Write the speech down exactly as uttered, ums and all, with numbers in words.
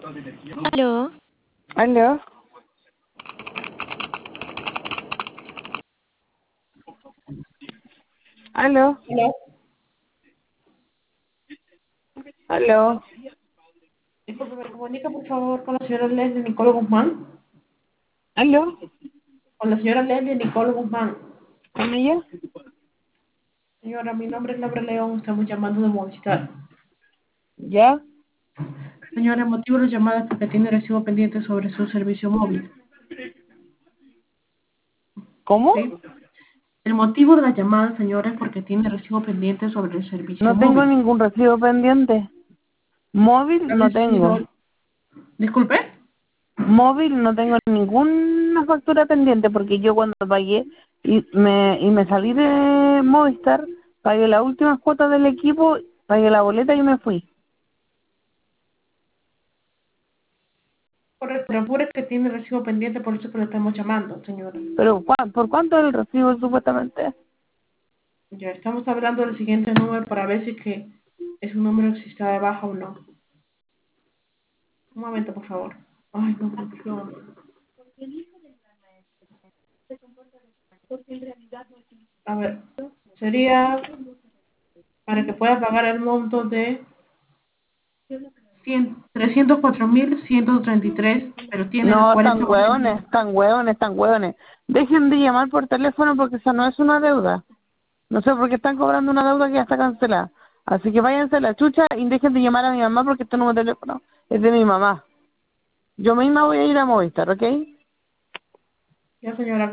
Aló, ¿Aló? ¿Aló? Hola. ¿Aló? Disculpe, ¿me comunica por favor con la señora Leslie Nicole Guzmán? ¿Aló? Con la señora Leslie Nicole Guzmán. ¿Con ella? Señora, mi nombre es Laura León, estamos llamando de Movistar. ¿Ya? Señora, el motivo de la llamada es porque tiene recibo pendiente sobre su servicio móvil. ¿Cómo? ¿Sí? El motivo de la llamada, señora, es porque tiene recibo pendiente sobre el servicio No tengo móvil. ningún recibo pendiente. Móvil ¿Ha no tengo. recibido? Disculpe. Móvil no tengo ninguna factura pendiente porque yo cuando pagué y me y me salí de Movistar, pagué las últimas cuotas del equipo, pagué la boleta y me fui. Correcto, pero apure que tiene recibo pendiente, por eso que le estamos llamando, señora. Pero ¿cuá- ¿por cuánto es el recibo supuestamente? Ya estamos hablando del siguiente número para ver si es que es un número si está de baja o no. Un momento, por favor. Ay, no funciona. A ver, sería para que pueda pagar el monto de cien trescientos cuatro mil ciento treinta y tres, pero tiene No, están cuarenta momentos. hueones, están hueones, están hueones. Dejen de llamar por teléfono porque esa no es una deuda. No sé por qué están cobrando una deuda que ya está cancelada. Así que váyanse a la chucha y dejen de llamar a mi mamá porque este número de teléfono es de mi mamá. Yo misma voy a ir a Movistar, ¿ok? Ya, señora.